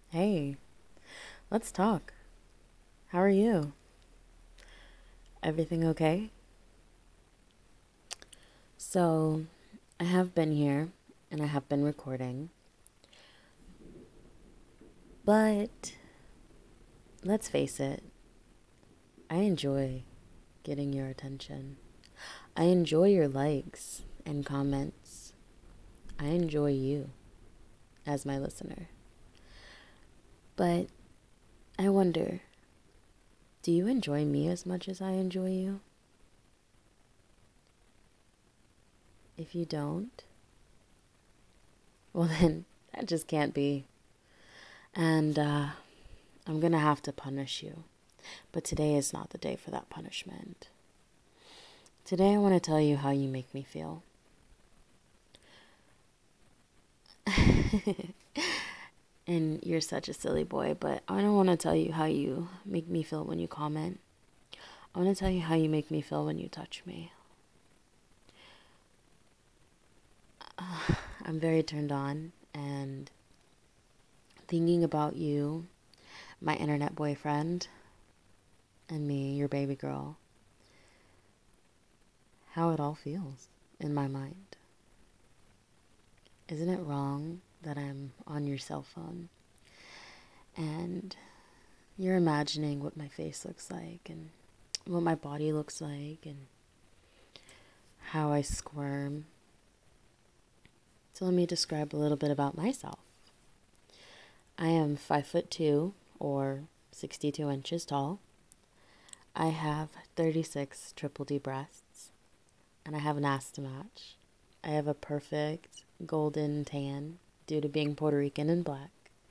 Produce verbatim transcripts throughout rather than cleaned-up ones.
Hey, let's talk. How are you? Everything okay? So, I have been here and I have been recording, but let's face it, I enjoy getting your attention. I enjoy your likes and comments. I enjoy you as my listener. But I wonder, do you enjoy me as much as I enjoy you? If you don't, well, then that just can't be. And uh, I'm gonna have to punish you. But today is not the day for that punishment. Today I want to tell you how you make me feel. And you're such a silly boy, but I don't want to tell you how you make me feel when you comment. I want to tell you how you make me feel when you touch me. Uh, I'm very turned on, and thinking about you, my internet boyfriend, and me, your baby girl, how it all feels in my mind. Isn't it wrong that I'm on your cell phone and you're imagining what my face looks like and what my body looks like and how I squirm? So let me describe a little bit about myself. I am five foot two or sixty-two inches tall. I have thirty-six triple D breasts and I have an ass to match. I have a perfect golden tan due to being Puerto Rican and black.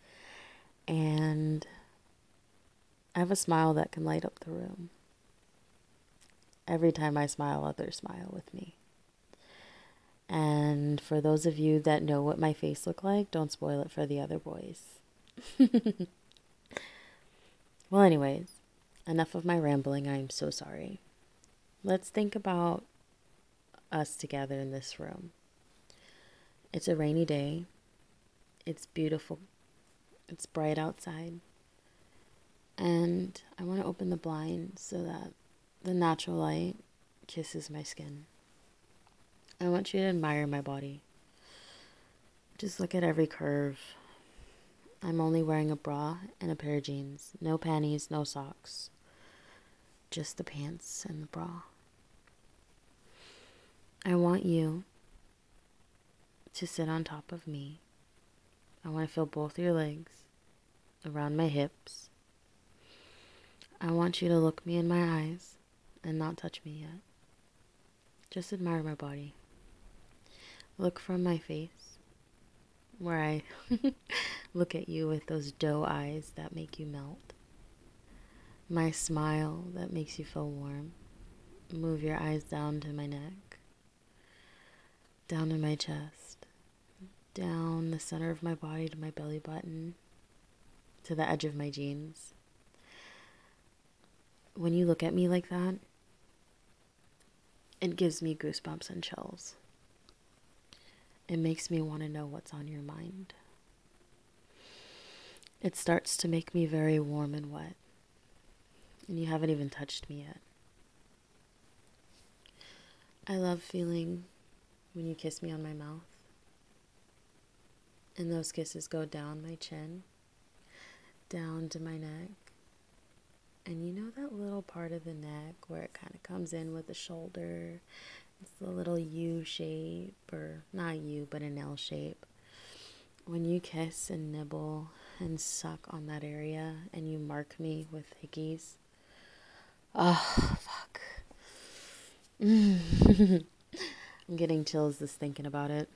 And I have a smile that can light up the room. Every time I smile, others smile with me. And for those of you that know what my face look like, don't spoil it for the other boys. Well, anyways, enough of my rambling. I'm so sorry. Let's think about us together in this room. It's a rainy day. It's beautiful. It's bright outside. And I want to open the blinds so that the natural light kisses my skin. I want you to admire my body. Just look at every curve. I'm only wearing a bra and a pair of jeans. No panties, no socks. Just the pants and the bra. I want you to sit on top of me. I want to feel both your legs around my hips. I want you to look me in my eyes and not touch me yet. Just admire my body. Look from my face, where I look at you with those doe eyes that make you melt. My smile that makes you feel warm. Move your eyes down to my neck, down to my chest, down the center of my body to my belly button, to the edge of my jeans. When you look at me like that, it gives me goosebumps and chills. It makes me want to know what's on your mind. It starts to make me very warm and wet. And you haven't even touched me yet. I love feeling when you kiss me on my mouth. And those kisses go down my chin, down to my neck. And you know that little part of the neck where it kind of comes in with the shoulder? It's the little U shape, or not U, but an L shape. When you kiss and nibble and suck on that area and you mark me with hickeys. Oh, fuck. I'm getting chills just thinking about it.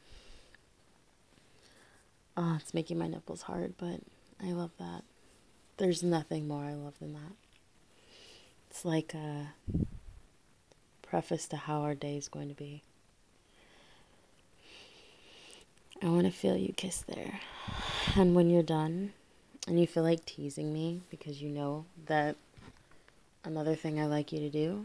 Oh, it's making my nipples hard, but I love that. There's nothing more I love than that. It's like a preface to how our day is going to be. I want to feel you kiss there. And when you're done and you feel like teasing me because you know that another thing I like you to do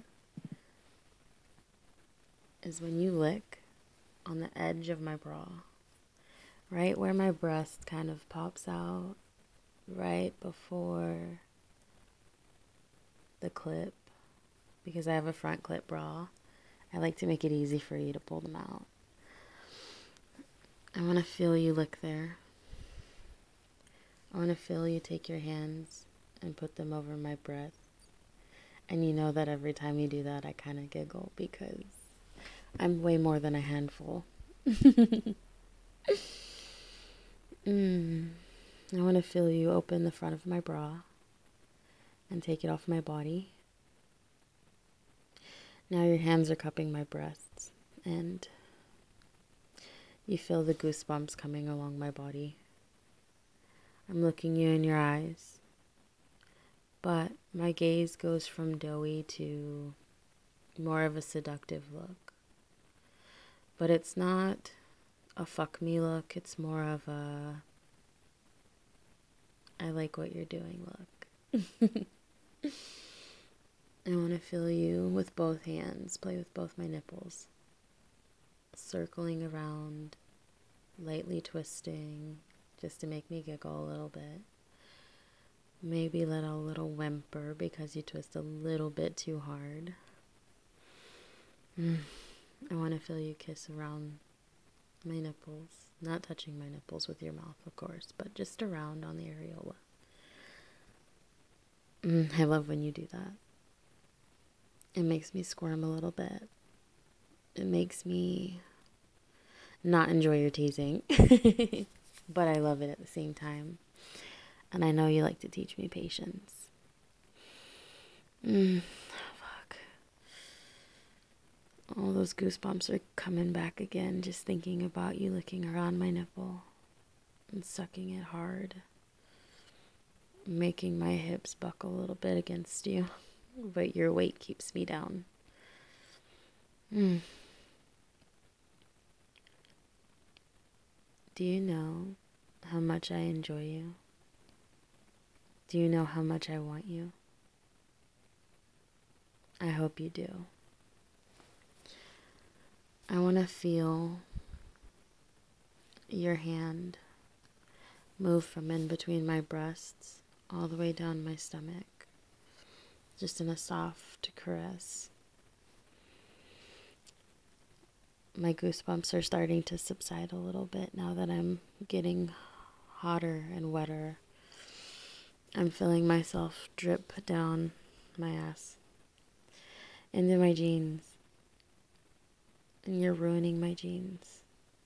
is when you lick on the edge of my bra, right where my breast kind of pops out right before the clip, because I have a front clip bra. I like to make it easy for you to pull them out. I want to feel you lick there. I want to feel you take your hands and put them over my breasts. And you know that every time you do that, I kind of giggle because I'm way more than a handful. mm. I want to feel you open the front of my bra and take it off my body. Now your hands are cupping my breasts and you feel the goosebumps coming along my body. I'm looking you in your eyes, but my gaze goes from doughy to more of a seductive look. But it's not a fuck me look, it's more of a I like what you're doing look. I want to feel you with both hands, play with both my nipples, circling around, lightly twisting, just to make me giggle a little bit. Maybe let out a little whimper because you twist a little bit too hard. Mm. I want to feel you kiss around my nipples, not touching my nipples with your mouth, of course, but just around on the areola. Mm, I love when you do that. It makes me squirm a little bit. It makes me not enjoy your teasing, but I love it at the same time. And I know you like to teach me patience. Mm, fuck. All those goosebumps are coming back again, just thinking about you licking around my nipple and sucking it hard, making my hips buckle a little bit against you, but your weight keeps me down. Mm. Do you know how much I enjoy you? Do you know how much I want you? I hope you do. I want to feel your hand move from in between my breasts all the way down my stomach, just in a soft caress. My goosebumps are starting to subside a little bit now that I'm getting hotter and wetter. I'm feeling myself drip down my ass into my jeans. And you're ruining my jeans.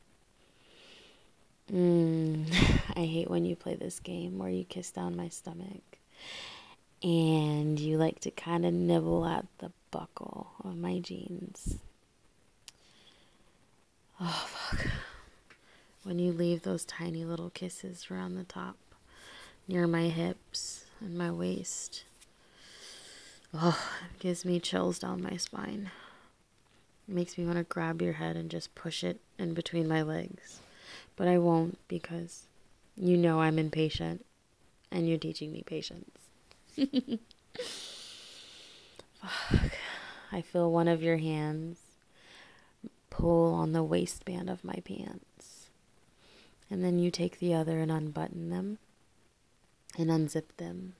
Mm, I hate when you play this game where you kiss down my stomach and you like to kind of nibble at the buckle of my jeans. Oh, fuck. When you leave those tiny little kisses around the top, near my hips and my waist. Oh, it gives me chills down my spine. It makes me want to grab your head and just push it in between my legs. But I won't because you know I'm impatient and you're teaching me patience. Fuck. I feel one of your hands pull on the waistband of my pants. And then you take the other and unbutton them and unzip them.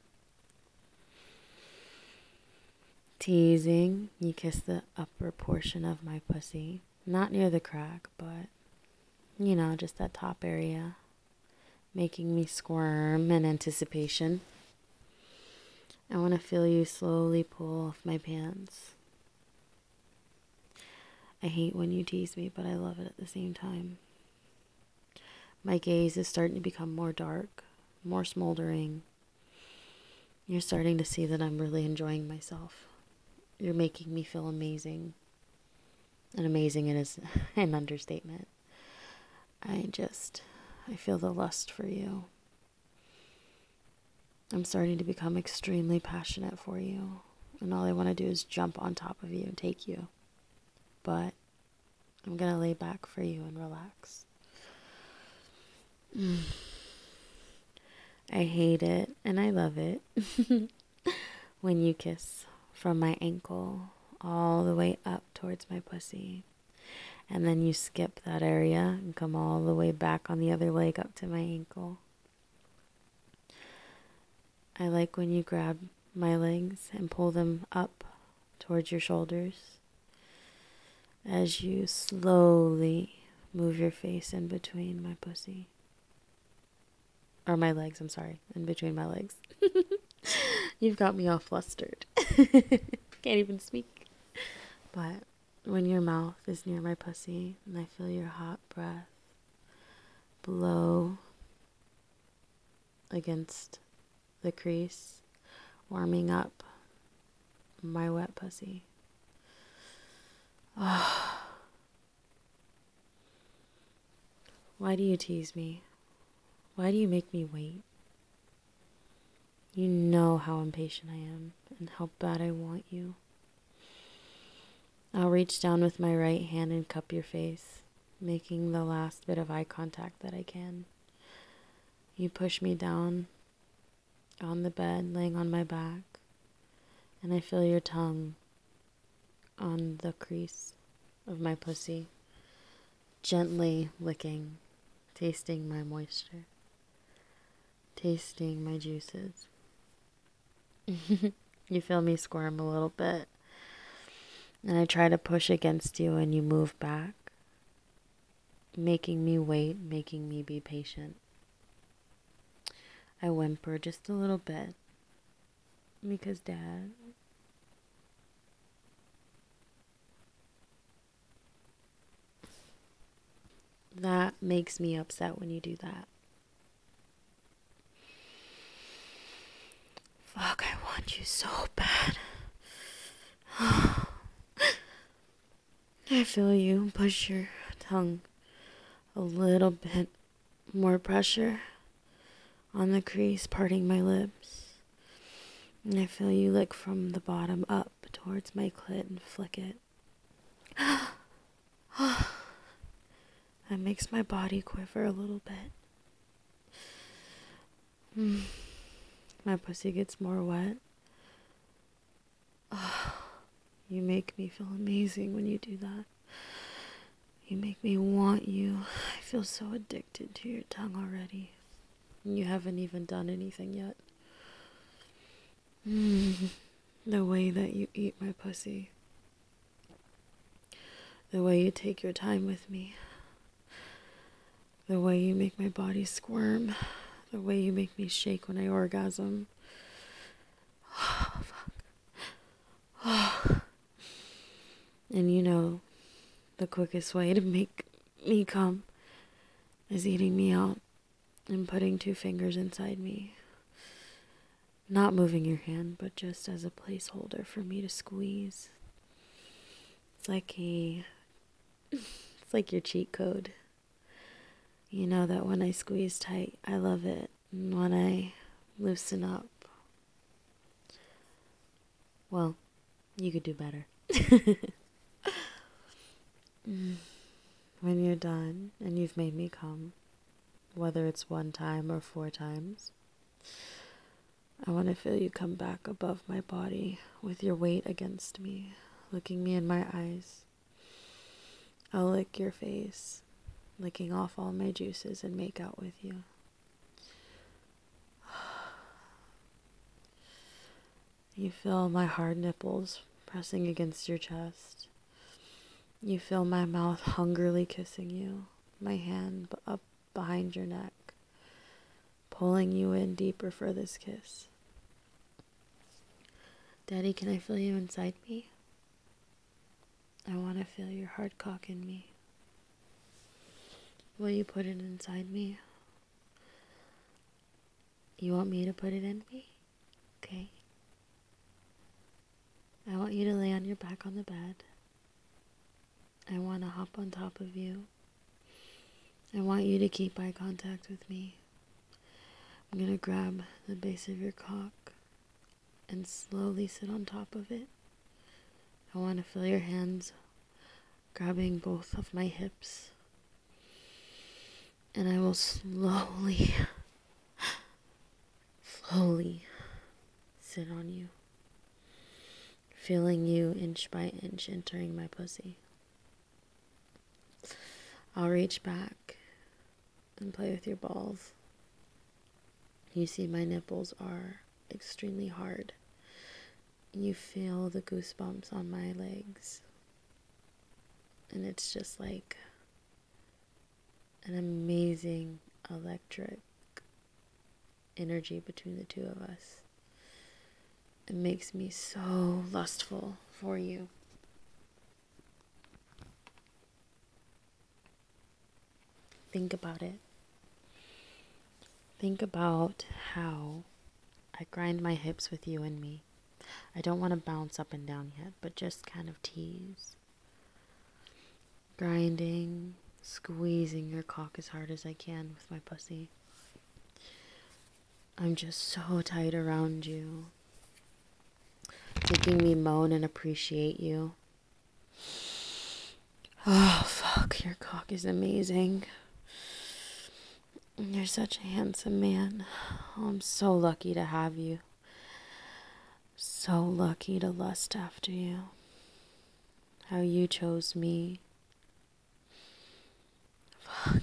Teasing, you kiss the upper portion of my pussy. Not near the crack, but, you know, just that top area. Making me squirm in anticipation. I want to feel you slowly pull off my pants. I hate when you tease me, but I love it at the same time. My gaze is starting to become more dark, more smoldering. You're starting to see that I'm really enjoying myself. You're making me feel amazing. And amazing is an understatement. I just, I feel the lust for you. I'm starting to become extremely passionate for you. And all I want to do is jump on top of you and take you. But I'm going to lay back for you and relax. Mm. I hate it and I love it when you kiss from my ankle all the way up towards my pussy. And then you skip that area and come all the way back on the other leg up to my ankle. I like when you grab my legs and pull them up towards your shoulders as you slowly move your face in between my pussy. Or my legs, I'm sorry. In between my legs. You've got me all flustered. Can't even speak. But when your mouth is near my pussy and I feel your hot breath blow against the crease, warming up my wet pussy. Oh. Why do you tease me? Why do you make me wait? You know how impatient I am and how bad I want you. I'll reach down with my right hand and cup your face, making the last bit of eye contact that I can. You push me down on the bed, laying on my back, and I feel your tongue on the crease of my pussy, gently licking, tasting my moisture, tasting my juices. You feel me squirm a little bit, and I try to push against you and you move back, making me wait, making me be patient. I whimper just a little bit because Dad, that makes me upset when you do that. Fuck, I want you so bad. I feel you push your tongue a little bit more pressure on the crease, parting my lips. And I feel you lick from the bottom up towards my clit and flick it. That makes my body quiver a little bit. Mm. My pussy gets more wet. Oh, you make me feel amazing when you do that. You make me want you. I feel so addicted to your tongue already. And you haven't even done anything yet. Mm. The way that you eat my pussy. The way you take your time with me. The way you make my body squirm. The way you make me shake when I orgasm. Oh, fuck. Oh. And you know, the quickest way to make me come is eating me out and putting two fingers inside me. Not moving your hand, but just as a placeholder for me to squeeze. It's like a, it's like your cheat code. You know that when I squeeze tight, I love it. And when I loosen up, well, you could do better. When you're done and you've made me come, whether it's one time or four times, I want to feel you come back above my body with your weight against me, looking me in my eyes. I'll lick your face, licking off all my juices and make out with you. You feel my hard nipples pressing against your chest. You feel my mouth hungrily kissing you, my hand up behind your neck, pulling you in deeper for this kiss. Daddy, can I feel you inside me? I want to feel your hard cock in me. Will you put it inside me? You want me to put it in me? Okay. I want you to lay on your back on the bed. I want to hop on top of you. I want you to keep eye contact with me. I'm going to grab the base of your cock and slowly sit on top of it. I want to feel your hands grabbing both of my hips. And I will slowly, slowly sit on you, feeling you inch by inch entering my pussy. I'll reach back and play with your balls. You see my nipples are extremely hard. You feel the goosebumps on my legs. And it's just like an amazing electric energy between the two of us. It makes me so lustful for you. Think about it. Think about how I grind my hips with you and me. I don't want to bounce up and down yet, but just kind of tease. Grinding, squeezing your cock as hard as I can with my pussy. I'm just so tight around you. Making me moan and appreciate you. Oh, fuck, your cock is amazing. You're such a handsome man. Oh, I'm so lucky to have you. So lucky to lust after you. How you chose me. Fuck.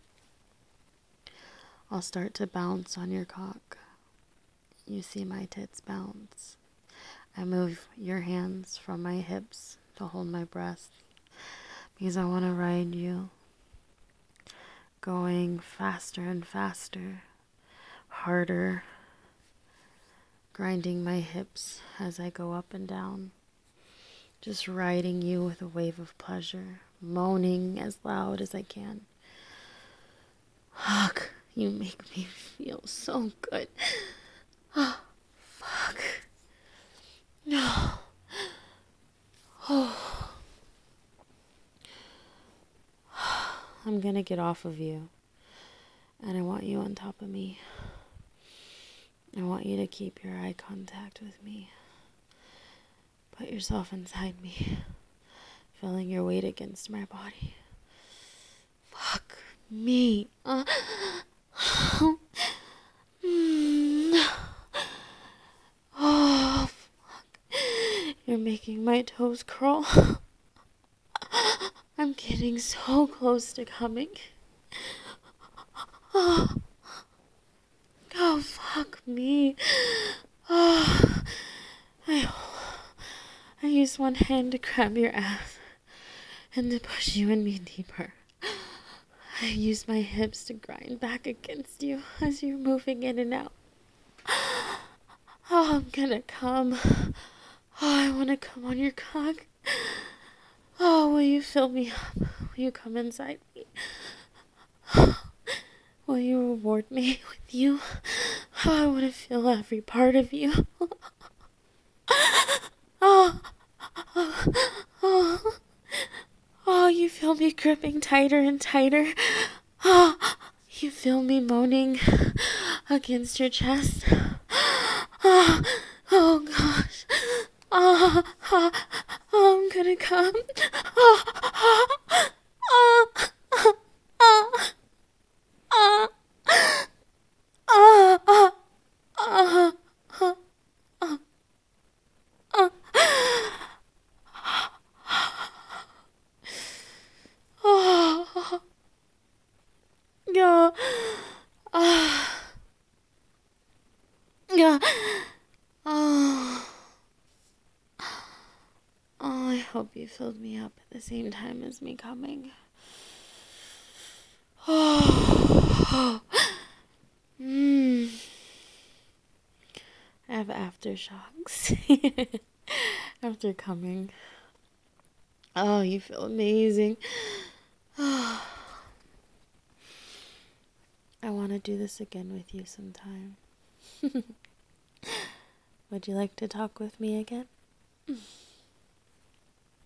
I'll start to bounce on your cock. You see my tits bounce. I move your hands from my hips to hold my breast because I want to ride you. Going faster and faster, harder, grinding my hips as I go up and down, just riding you with a wave of pleasure, moaning as loud as I can. Fuck, you make me feel so good. Oh, fuck. No. Oh. I'm gonna get off of you, and I want you on top of me. I want you to keep your eye contact with me. Put yourself inside me, feeling your weight against my body. Fuck me. Uh, oh, fuck. You're making my toes curl. I'm getting so close to coming. Oh, oh fuck me. Oh, I, I use one hand to grab your ass and to push you and me deeper. I use my hips to grind back against you as you're moving in and out. Oh, I'm gonna come. Oh, I wanna come on your cock. Oh, will you fill me up? Will you come inside me? Will you reward me with you? Oh, I want to feel every part of you. Oh, oh, oh, oh, you feel me gripping tighter and tighter. Oh, you feel me moaning against your chest. Oh, oh gosh. Oh, oh, oh, I'm gonna come. Oh, oh, oh, oh, oh, oh, oh, oh, oh, oh, oh, oh, yeah, ah, yeah, oh. Oh, I hope you filled me up at the same time as me coming. Oh, mm. I have aftershocks after coming. Oh, you feel amazing. Oh. I want to do this again with you sometime. Would you like to talk with me again?